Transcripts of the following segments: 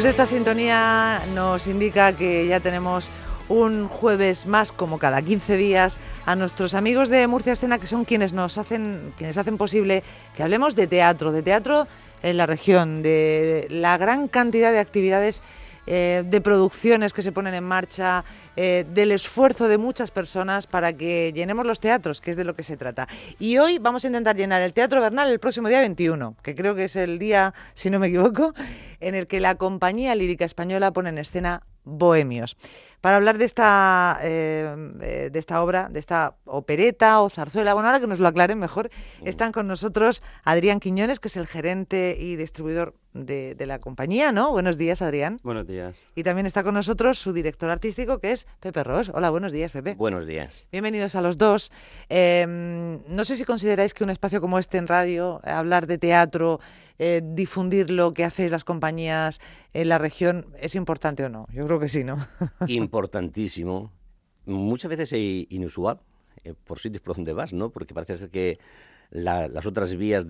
Pues esta sintonía nos indica que ya tenemos un jueves más, como cada 15 días, a nuestros amigos de Murcia Escena, que son quienes hacen posible que hablemos de teatro en la región, de la gran cantidad de actividades, de producciones que se ponen en marcha, del esfuerzo de muchas personas para que llenemos los teatros, que es de lo que se trata. Y hoy vamos a intentar llenar el Teatro Bernal el próximo día 21, que creo que es el día, si no me equivoco, en el que la Compañía Lírica Española pone en escena Bohemios. Para hablar de esta obra, de esta opereta o zarzuela, bueno, ahora que nos lo aclaren mejor, están con nosotros Adrián Quiñones, que es el gerente y distribuidor de la compañía, ¿no? Buenos días, Adrián. Buenos días. Y también está con nosotros su director artístico, que es Pepe Ros. Hola, buenos días, Pepe. Buenos días. Bienvenidos a los dos. No sé si consideráis que un espacio como este en radio, hablar de teatro, difundir lo que hacéis las compañías en la región, es importante o no. Yo creo que sí, ¿no? Importantísimo. Muchas veces es inusual por sitios por donde vas, ¿no? Porque parece ser que las otras vías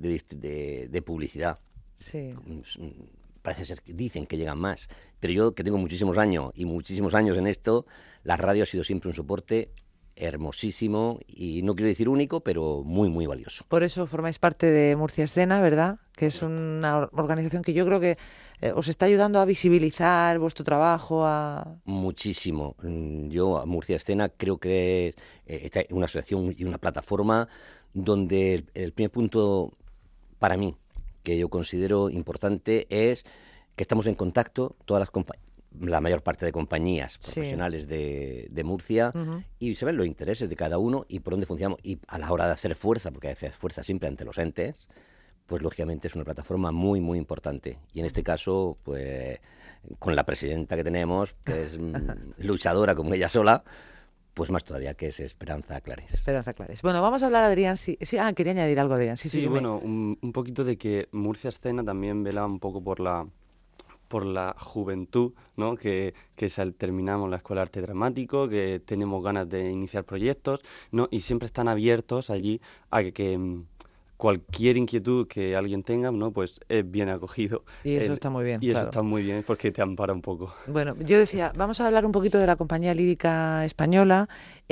de publicidad, sí, parece ser que dicen que llegan más. Pero yo, que tengo muchísimos años en esto, la radio ha sido siempre un soporte hermosísimo y no quiero decir único, pero muy, muy valioso. Por eso formáis parte de Murcia Escena, ¿verdad? Que es una organización que yo creo que os está ayudando a visibilizar vuestro trabajo. Muchísimo. Yo, a Murcia Escena, creo que es una asociación y una plataforma donde el primer punto para mí, que yo considero importante, es que estamos en contacto todas la mayor parte de compañías profesionales de Murcia, y se ven los intereses de cada uno y por dónde funcionamos. Y a la hora de hacer fuerza, porque hacer fuerza siempre ante los entes, pues lógicamente es una plataforma muy, muy importante. Y en este caso, pues con la presidenta que tenemos, que es luchadora como ella sola, pues más todavía, que es Esperanza Clares. Esperanza Clares. Bueno, vamos a hablar, Adrián. Sí, quería añadir algo, Adrián. Sí, bueno, un poquito de que Murcia Escena también vela un poco por la juventud, ¿no? Que terminamos la Escuela de Arte Dramático, que tenemos ganas de iniciar proyectos, ¿no? Y siempre están abiertos allí a que cualquier inquietud que alguien tenga, ¿no? Pues es bien acogido. Y eso está muy bien. Y eso está muy bien porque te ampara un poco. Bueno, yo decía, vamos a hablar un poquito de la Compañía Lírica Española,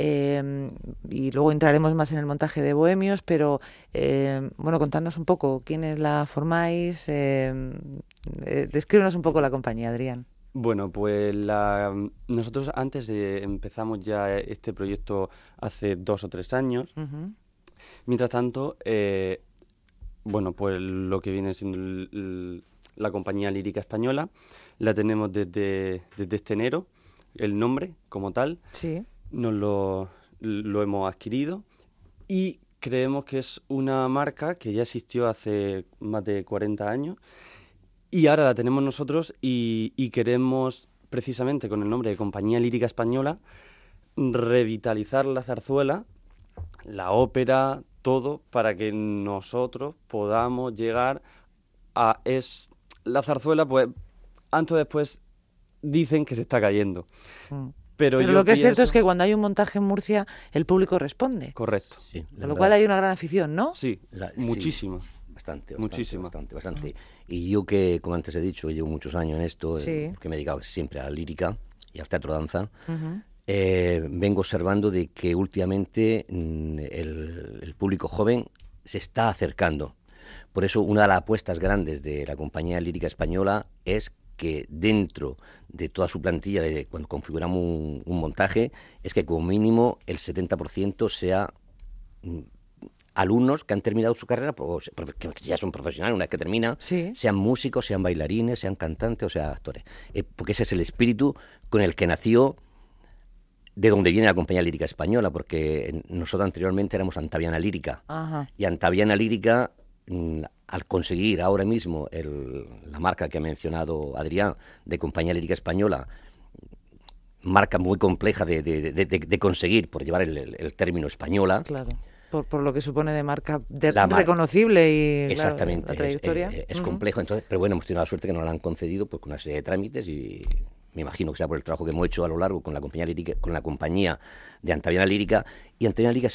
y luego entraremos más en el montaje de Bohemios, pero bueno, contadnos un poco quiénes la formáis, descríbenos un poco la compañía, Adrián. Bueno, pues nosotros antes empezamos ya este proyecto hace 2 o 3 años. Uh-huh. Mientras tanto, bueno, pues lo que viene siendo la Compañía Lírica Española, la tenemos desde este enero, el nombre como tal, sí, nos lo hemos adquirido y creemos que es una marca que ya existió hace más de 40 años y ahora la tenemos nosotros y queremos, precisamente con el nombre de Compañía Lírica Española, revitalizar la zarzuela, la ópera, todo, para que nosotros podamos llegar a... La zarzuela, pues, antes o después dicen que se está cayendo. Pero lo que es cierto es que cuando hay un montaje en Murcia, el público responde. Correcto. Sí, con lo cual hay una gran afición, ¿no? Sí, muchísima. Bastante. Y yo, que, como antes he dicho, llevo muchos años en esto, que me he dedicado siempre a la lírica y al teatro danza, vengo observando de que últimamente el público joven se está acercando. Por eso una de las apuestas grandes de la Compañía Lírica Española es que dentro de toda su plantilla, cuando configuramos un montaje, es que como mínimo el 70% sea alumnos que han terminado su carrera, que ya son profesionales una vez que termina, sean músicos, sean bailarines, sean cantantes o sean actores. Porque ese es el espíritu con el que nació, de donde viene la Compañía Lírica Española, porque nosotros anteriormente éramos Antaviana Lírica. Ajá. Y Antaviana Lírica, al conseguir ahora mismo la marca que ha mencionado Adrián, de Compañía Lírica Española, marca muy compleja de conseguir por llevar el término española. Claro. Por lo que supone de marca reconocible y exactamente, la trayectoria. Es complejo, entonces, pero bueno, hemos tenido la suerte que nos la han concedido pues, con una serie de trámites y me imagino que sea por el trabajo que hemos hecho a lo largo con la compañía lírica, con la compañía de Antaviana Lírica, y Antaviana Lírica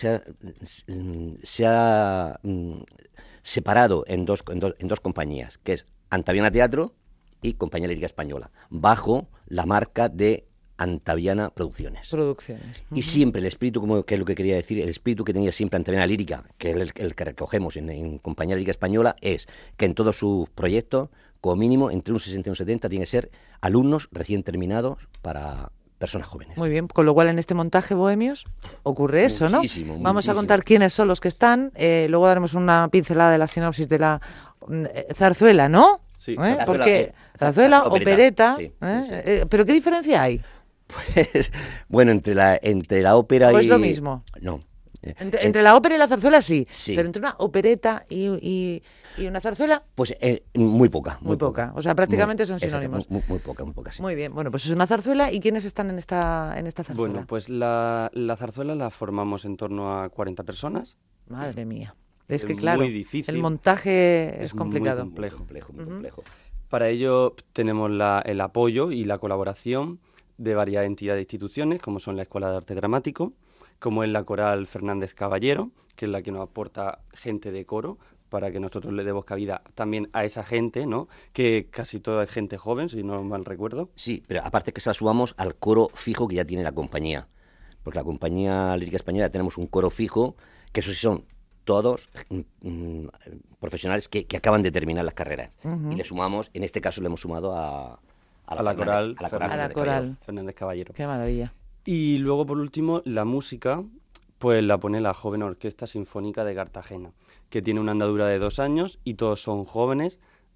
se ha separado en dos compañías, que es Antaviana Teatro y Compañía Lírica Española, bajo la marca de Antaviana Producciones. Y siempre el espíritu, como que es lo que quería decir, el espíritu que tenía siempre Antaviana Lírica, que es el que recogemos en Compañía Lírica Española, es que en todos sus proyectos, como mínimo, entre un 60 y un 70, tiene que ser alumnos recién terminados para personas jóvenes. Muy bien, con lo cual en este montaje Bohemios ocurre eso, ¿no? Vamos a contar quiénes son los que están, luego daremos una pincelada de la sinopsis de la zarzuela, ¿no? Sí, Porque zarzuela, opereta, sí. ¿pero qué diferencia hay? Pues, bueno, entre la ópera ¿O y... es lo mismo? No. Entre la ópera y la zarzuela sí, sí. Pero entre una opereta y una zarzuela... Pues muy poca. Muy poca, o sea, prácticamente son sinónimos. Muy poca, sí. Muy bien, bueno, pues es una zarzuela. ¿Y quiénes están en esta zarzuela? Bueno, pues la zarzuela la formamos en torno a 40 personas. Madre mía. Es que claro, muy difícil. el montaje es complicado. Muy complejo. complejo. Para ello tenemos el apoyo y la colaboración de varias entidades e instituciones, como son la Escuela de Arte Dramático, como es la Coral Fernández Caballero, que es la que nos aporta gente de coro, para que nosotros le demos cabida también a esa gente, ¿no? Que casi toda es gente joven, si no mal recuerdo. Sí, pero aparte que se la sumamos al coro fijo que ya tiene la compañía. Porque la Compañía Lírica Española tenemos un coro fijo, que eso sí son todos profesionales que acaban de terminar las carreras. Y le sumamos, en este caso le hemos sumado a la Coral Fernández Caballero. Qué maravilla. Y luego, por último, la música, pues la pone la Joven Orquesta Sinfónica de Cartagena, que tiene una andadura de 2 años y todos son jóvenes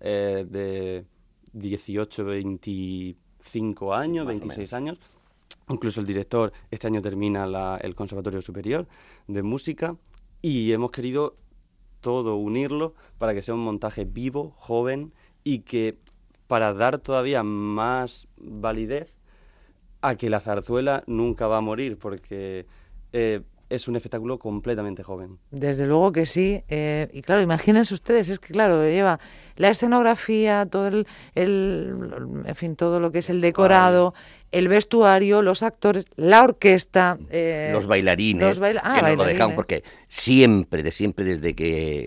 de 18, 25 años, 26 años. Incluso el director este año termina el Conservatorio Superior de Música y hemos querido todo unirlo para que sea un montaje vivo, joven y que para dar todavía más validez a que la zarzuela nunca va a morir, porque es un espectáculo completamente joven. Desde luego que sí. Y claro, imagínense ustedes, es que claro, lleva la escenografía, todo en fin, todo lo que es el decorado, el vestuario, los actores, la orquesta, los bailarines, que nos lo dejan, porque siempre, desde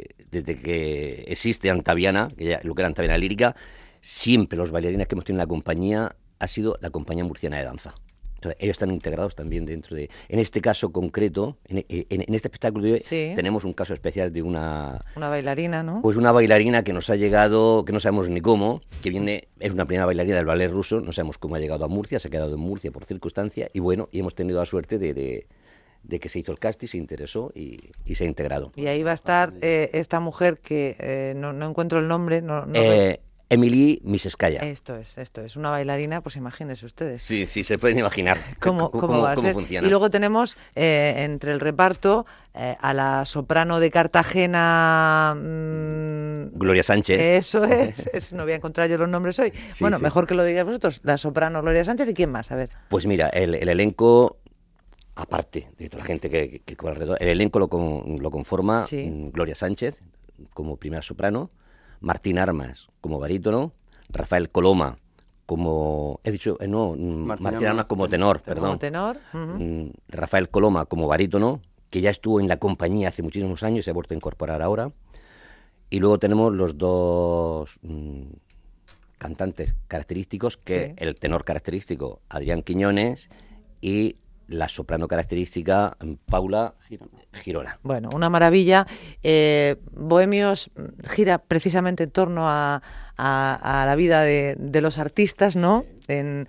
que existe Antaviana, lo que era Antaviana Lírica, siempre los bailarines que hemos tenido en la compañía ha sido la Compañía Murciana de Danza. Entonces, ellos están integrados también dentro de... En este caso concreto, en este espectáculo de hoy, tenemos un caso especial de una bailarina, ¿no? Pues una bailarina que nos ha llegado, que no sabemos ni cómo, es una primera bailarina del ballet ruso, no sabemos cómo ha llegado a Murcia, se ha quedado en Murcia por circunstancia, y bueno, y hemos tenido la suerte de que se hizo el casting, se interesó y se ha integrado. Y ahí va a estar esta mujer que no encuentro el nombre, Emily Miseskaya. Esto es una bailarina, pues imagínense ustedes. Sí, se pueden imaginar cómo funciona. Y luego tenemos entre el reparto a la soprano de Cartagena... Gloria Sánchez. Eso es, no voy a encontrar yo los nombres hoy. Sí. Mejor que lo digáis vosotros, la soprano Gloria Sánchez, ¿y quién más? A ver. Pues mira, el elenco, aparte de toda la gente que alrededor, el elenco lo conforma Gloria Sánchez como primera soprano, Martín Armas como barítono, Rafael Coloma como... Martín Armas como tenor, perdón. Como tenor. Rafael Coloma como barítono, que ya estuvo en la compañía hace muchísimos años y se ha vuelto a incorporar ahora. Y luego tenemos los dos cantantes característicos, que el tenor característico, Adrián Quiñones, y la soprano característica, Paula Girona. Bueno, una maravilla. Bohemios gira precisamente en torno a la vida de los artistas, ¿no? En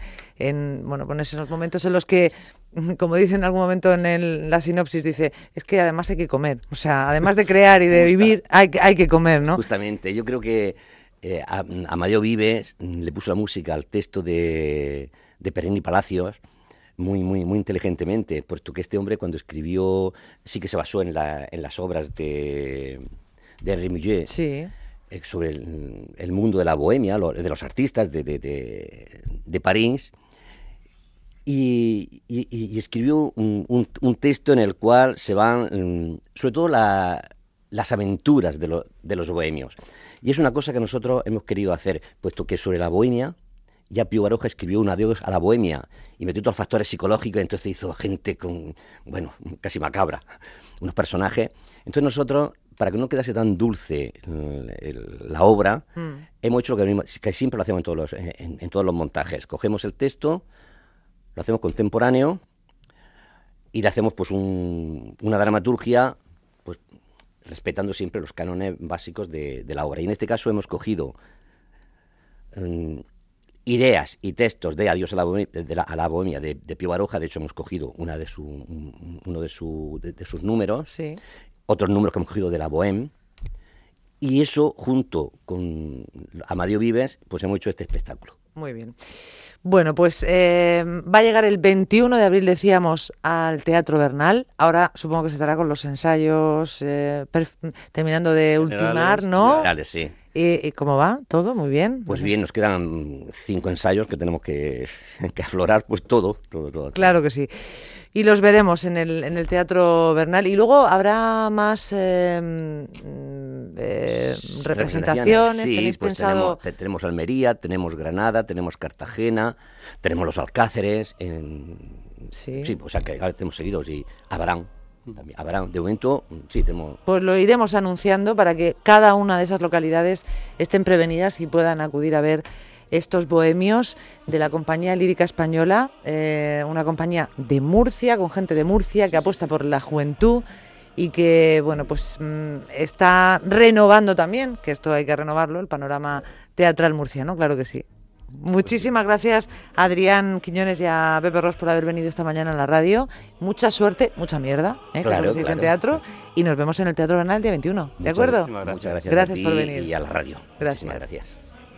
esos momentos en los que, como dice en algún momento en la sinopsis, dice, es que además hay que comer. O sea, además de crear y de vivir, hay que comer, ¿no? Justamente, yo creo que Amadeo Vives le puso la música al texto de Perini Palacios, muy inteligentemente, puesto que este hombre cuando escribió sí que se basó en las obras de Henri Mouget, sobre el mundo de la bohemia, de los artistas de París, y escribió un texto en el cual se van, sobre todo las aventuras de los bohemios. Y es una cosa que nosotros hemos querido hacer, puesto que sobre la bohemia, ya Pío Baroja escribió un adiós a la bohemia y metió todos los factores psicológicos, entonces hizo gente casi macabra, unos personajes. Entonces nosotros, para que no quedase tan dulce la obra, hemos hecho que siempre lo hacemos en todos los montajes. Cogemos el texto, lo hacemos contemporáneo y le hacemos pues una dramaturgia pues respetando siempre los cánones básicos de la obra. Y en este caso hemos cogido ideas y textos de Adiós a la Bohemia de Pío Baroja. De hecho, hemos cogido uno de sus números, Sí. otros números que hemos cogido de la Bohème, y eso, junto con Amadeo Vives, pues hemos hecho este espectáculo. Muy bien. Bueno, pues va a llegar el 21 de abril, decíamos, al Teatro Bernal. Ahora supongo que se estará con los ensayos terminando de ultimar, ¿no? Generales, sí. ¿Y cómo va? ¿Todo? Muy bien. Pues bien, nos quedan 5 ensayos que tenemos que aflorar, pues todo. Claro que sí. Y los veremos en el Teatro Bernal. Y luego habrá más representaciones. Sí, ¿Tenéis pues pensado? tenemos Almería, tenemos Granada, tenemos Cartagena, tenemos los Alcáceres. Sí. O sea que ahora tenemos seguidos y Abraham. También Abraham, de momento, sí, tenemos. Pues lo iremos anunciando para que cada una de esas localidades estén prevenidas y puedan acudir a ver estos bohemios de la Compañía Lírica Española, una compañía de Murcia, con gente de Murcia que apuesta por la juventud y que, bueno, pues está renovando también, que esto hay que renovarlo, el panorama teatral murciano, claro que sí. Muchísimas gracias a Adrián Quiñones y a Pepe Ros por haber venido esta mañana a la radio. Mucha suerte, mucha mierda, Claro, que se dice en teatro, y nos vemos en el Teatro Bernal el día 21, ¿de acuerdo? Muchas gracias, Gracias a ti por venir. y a la radio. Gracias. Muchísimas gracias.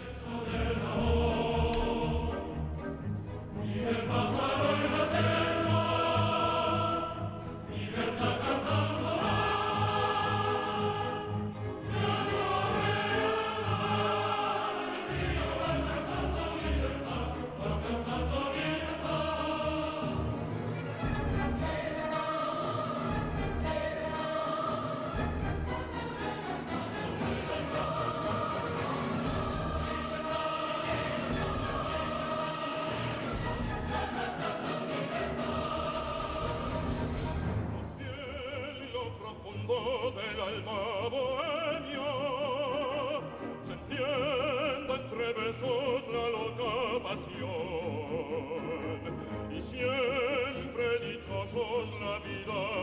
Del alma bohemia se entiende entre besos la loca pasión y siempre dichosos la vida